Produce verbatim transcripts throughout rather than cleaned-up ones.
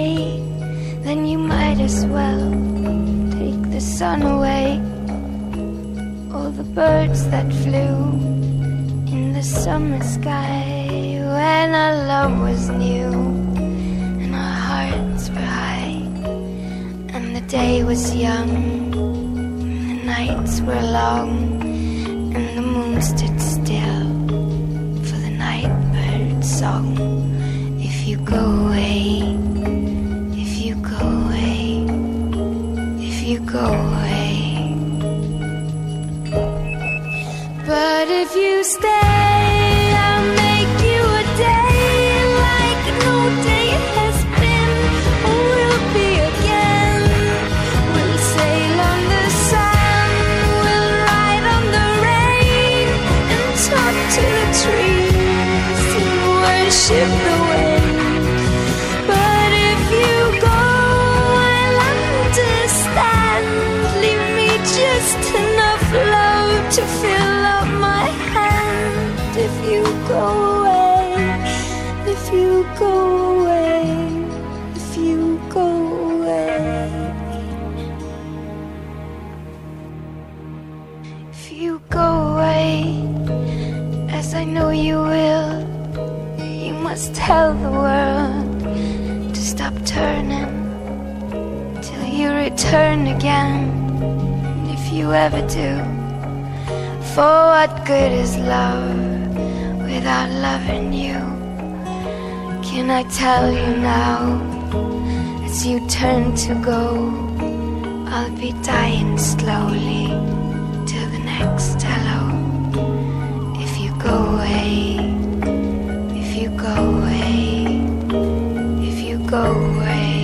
stay, then you might as well take the sun away. All the birds that flew in the summer sky when our love was new and our hearts were high, and the day was young and the nights were long, and the moon stood still for the night bird's song. If you go away, if you go away, if you go away. But if you stay, I'll make you a day like no day has been or will be again. We'll sail on the sun, we'll ride on the rain, and talk to the trees and worship the wind. But if you go, I'll understand. Leave me just enough love to fill up my hand. If you go away, if you go away, if you go away, if you go away, as I know you will, you must tell the world to stop turning till you return again. And if you ever do, for what good is love without loving you? Can I tell you now, as you turn to go, I'll be dying slowly till the next hello. If you go away, if you go away, if you go away.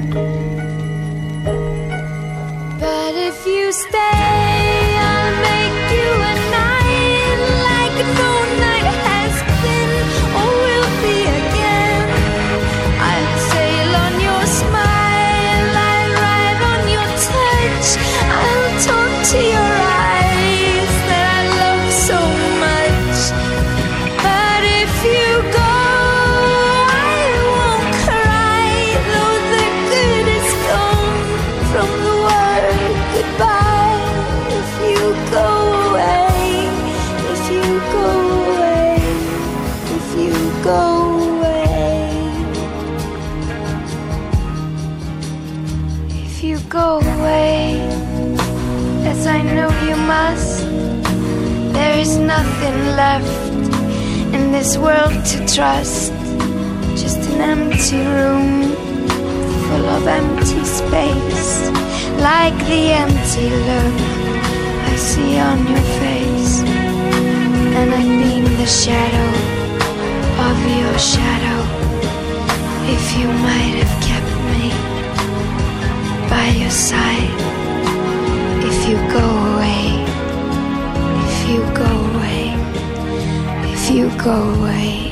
But if you stay, I'll make you a night like no night has been or will be again. I'll sail on your smile, I'll ride on your touch, I'll talk to your eyes that I love so much. But if you go, I won't cry, though the good is gone from the word goodbye. If you go away, if you go away, if you go away, if you go away, as I know you must, there is nothing left in this world to trust. Just an empty room full of empty space, like the empty look I see on your face. And I've been the shadow of your shadow. If you might have kept me by your side. If you go away, if you go away, if you go away.